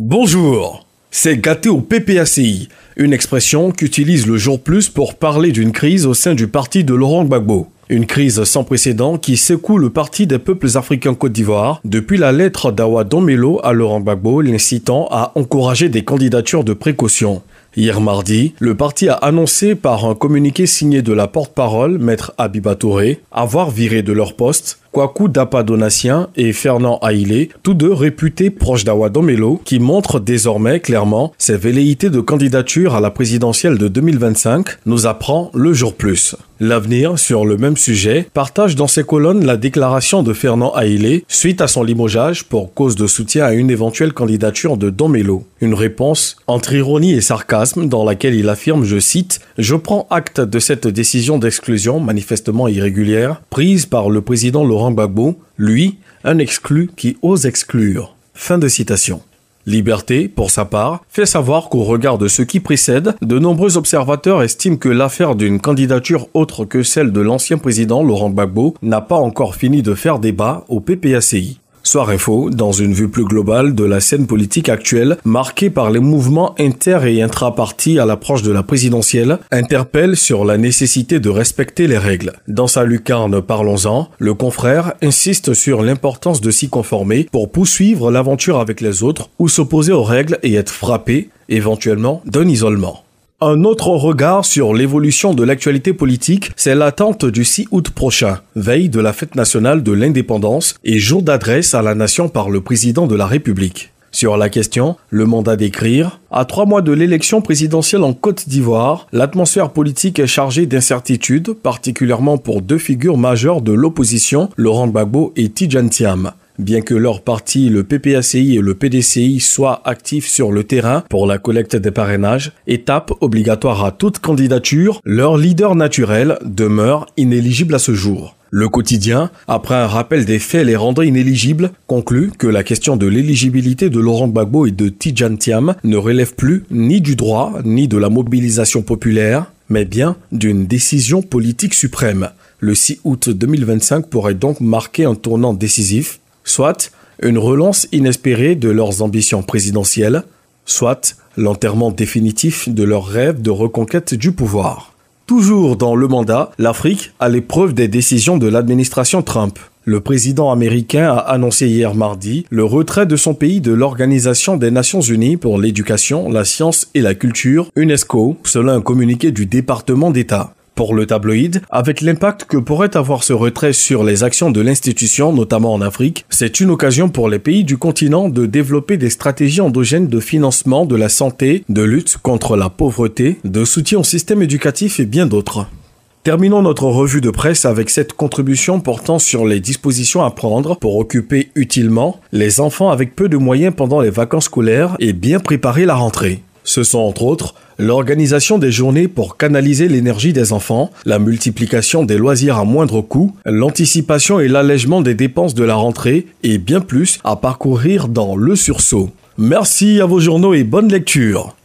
Bonjour, c'est gâté au PPACI, une expression qu'utilise le Jour Plus pour parler d'une crise au sein du parti de Laurent Gbagbo. Une crise sans précédent qui secoue le parti des peuples africains Côte d'Ivoire depuis la lettre d'Awa Domelo à Laurent Gbagbo l'incitant à encourager des candidatures de précaution. Hier mardi, le parti a annoncé par un communiqué signé de la porte-parole, Maître Abiba Touré, avoir viré de leur poste Kwaku Dapa Donatien et Fernand Haïlé, tous deux réputés proches d'Awa Domelo, qui montrent désormais clairement ses velléités de candidature à la présidentielle de 2025, nous apprend le Jour Plus. L'Avenir, sur le même sujet, partage dans ses colonnes la déclaration de Fernand Haïlé suite à son limogeage pour cause de soutien à une éventuelle candidature de Domelo. Une réponse entre ironie et sarcasme dans laquelle il affirme, je cite, « Je prends acte de cette décision d'exclusion manifestement irrégulière prise par le président Laurent Gbagbo, lui, un exclu qui ose exclure. » Fin de citation. Liberté, pour sa part, fait savoir qu'au regard de ce qui précède, de nombreux observateurs estiment que l'affaire d'une candidature autre que celle de l'ancien président Laurent Gbagbo n'a pas encore fini de faire débat au PPACI. Soir Info, dans une vue plus globale de la scène politique actuelle, marquée par les mouvements inter- et intra-partis à l'approche de la présidentielle, interpelle sur la nécessité de respecter les règles. Dans sa lucarne Parlons-en, le confrère insiste sur l'importance de s'y conformer pour poursuivre l'aventure avec les autres ou s'opposer aux règles et être frappé, éventuellement, d'un isolement. Un autre regard sur l'évolution de l'actualité politique, c'est l'attente du 6 août prochain, veille de la fête nationale de l'indépendance et jour d'adresse à la nation par le président de la République. Sur la question, le mandat d'écrire, à 3 mois de l'élection présidentielle en Côte d'Ivoire, l'atmosphère politique est chargée d'incertitudes, particulièrement pour deux figures majeures de l'opposition, Laurent Gbagbo et Tidjane Thiam. Bien que leurs partis, le PPACI et le PDCI, soient actifs sur le terrain pour la collecte des parrainages, étape obligatoire à toute candidature, leur leader naturel demeure inéligible à ce jour. Le Quotidien, après un rappel des faits les rendant inéligibles, conclut que la question de l'éligibilité de Laurent Gbagbo et de Tidjane Thiam ne relève plus ni du droit ni de la mobilisation populaire, mais bien d'une décision politique suprême. Le 6 août 2025 pourrait donc marquer un tournant décisif, soit une relance inespérée de leurs ambitions présidentielles, soit l'enterrement définitif de leurs rêves de reconquête du pouvoir. Toujours dans le mandat, l'Afrique à l'épreuve des décisions de l'administration Trump. Le président américain a annoncé hier mardi le retrait de son pays de l'Organisation des Nations Unies pour l'éducation, la science et la culture, UNESCO, selon un communiqué du département d'État. Pour le tabloïd, avec l'impact que pourrait avoir ce retrait sur les actions de l'institution, notamment en Afrique, c'est une occasion pour les pays du continent de développer des stratégies endogènes de financement de la santé, de lutte contre la pauvreté, de soutien au système éducatif et bien d'autres. Terminons notre revue de presse avec cette contribution portant sur les dispositions à prendre pour occuper utilement les enfants avec peu de moyens pendant les vacances scolaires et bien préparer la rentrée. Ce sont entre autres l'organisation des journées pour canaliser l'énergie des enfants, la multiplication des loisirs à moindre coût, l'anticipation et l'allègement des dépenses de la rentrée et bien plus à parcourir dans Le Sursaut. Merci à vos journaux et bonne lecture.